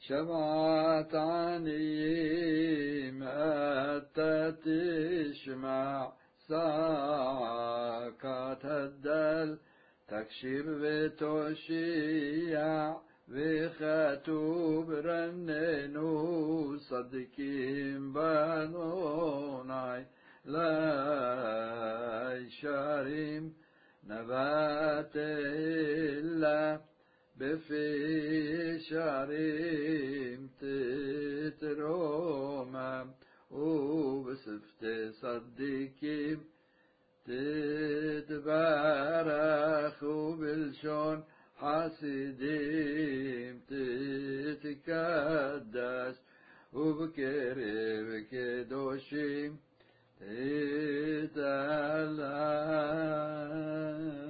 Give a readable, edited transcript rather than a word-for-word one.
شبعت عنيم أتى تشمع ساعة الدل تكشف بتوشيع بخاتوب رننو صدقين بانوناي لا شارم نبات إلا بفي شارم تتروما وبسفت صدقين تتبارخ وبالشون حاسدين تتكدس وبكرب كدوشيم تتعلم